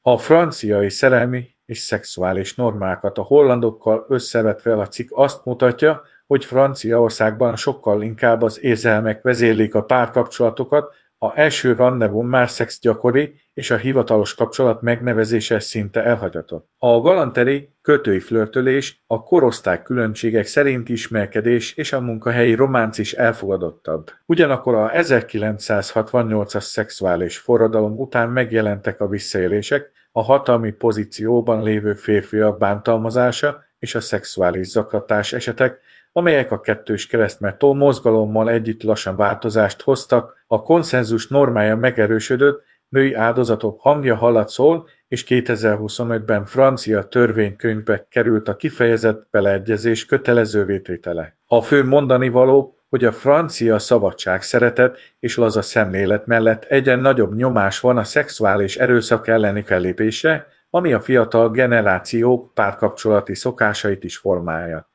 A franciai szerelmi és szexuális normákat a hollandokkal összevetve a cikk azt mutatja, hogy Franciaországban sokkal inkább az érzelmek vezérlik a párkapcsolatokat, a első randevún már szex gyakori, és a hivatalos kapcsolat megnevezése szinte elhagyatott. A galanteri kötői flörtölés, a korosztály különbségek szerint ismerkedés és a munkahelyi románc is elfogadottabb. Ugyanakkor a 1968-as szexuális forradalom után megjelentek a visszaélések, a hatalmi pozícióban lévő férfiak bántalmazása és a szexuális zaklatás esetek, amelyek a kettős keresztmetó mozgalommal együtt lassan változást hoztak, a konszenzus normája megerősödött, női áldozatok hangja hallatszól, és 2025-ben francia törvénykönyvbe került a kifejezett beleegyezés kötelezővé tétele. A fő mondanivaló, hogy a francia szabadság, szeretet és laza szemlélet mellett egyre nagyobb nyomás van a szexuális erőszak elleni fellépésre, ami a fiatal generációk párkapcsolati szokásait is formálja.